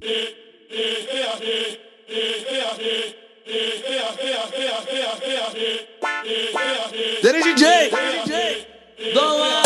Dele DJ, Dom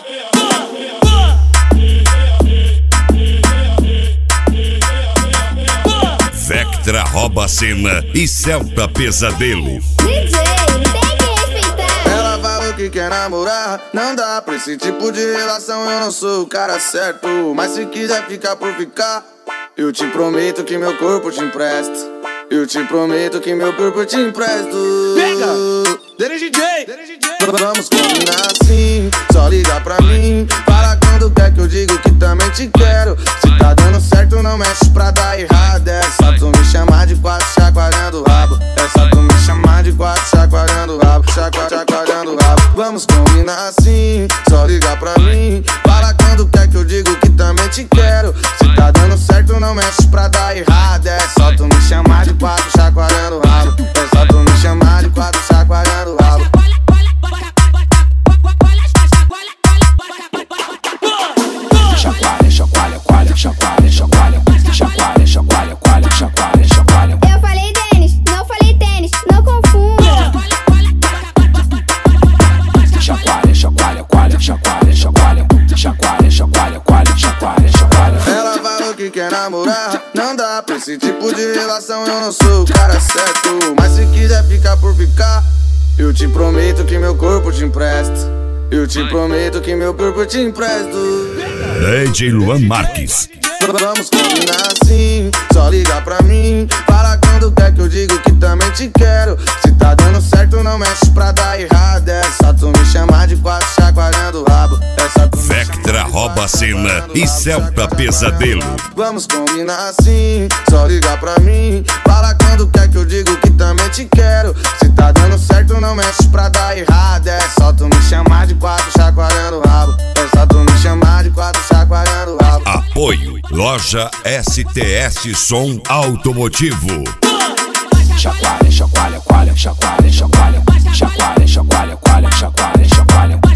Vectra rouba a cena e Celta Pesadelo. DJ, tem que respeitar. Ela falou que quer namorar, não dá pra esse tipo de relação. Eu não sou o cara certo, mas se quiser ficar por ficar, eu te prometo que meu corpo te empresto. Eu te prometo que meu corpo te empresto. Pega! Dele DJ! Vamos combinar assim, só liga pra mim. Fala quando quer que eu digo que também te quero. Se tá dando certo não mexe pra dar errado. É só tu me chamar de quatro chacoalhando o rabo. É só tu me chamar de quatro chacoalhando o rabo. Chacoalhando o rabo. Vamos combinar assim, só liga pra mim. Fala quando quer que eu digo que também te quero. Se tá dando certo não mexe pra dar errado. É só tu me chamar de quatro chacoalhando o rabo. É só tu me chamar de quatro chacoalhando o rabo. Chacoalha, chacoalha, coalha, chacoalha, chacoalha, chacoalha, chacoalha, coalha, chacoalha, chacoalha. Eu falei tênis, não falei tênis, não confunda. Chacoalha, chacoalha, coalha, chacoalha, chacoalha, chacoalha, chacoalha, coalha, chacoalha, chacoalha. Ela falou que quer namorar, não dá pra esse tipo de relação. Eu não sou o cara certo, mas se quiser ficar por ficar, eu te prometo que meu corpo te empresto. Eu te prometo que meu corpo te empresto. DJ Luan Marques. Vamos combinar assim, só liga pra mim. Fala quando quer que eu digo que também te quero. Se tá dando certo não mexe pra dar errado. É só tu me chamar de quatro chacoalhando o rabo. É só tu Vectra rouba a cena e Celta Pesadelo. Vamos combinar assim, só liga pra mim. Fala quando quer que eu digo que também te quero. Se tá dando certo não mexe pra dar errado. É só tu me chamar de quatro chacoalhando o rabo. É só tu me chamar de quatro chacoalhando o rabo. Apoio Loja STS Som Automotivo. Chacoalha, chacoalha, coalha, chacoalha, chacoalha, chacoalha, chacoalha, coalha, chacoalha, chacoalha.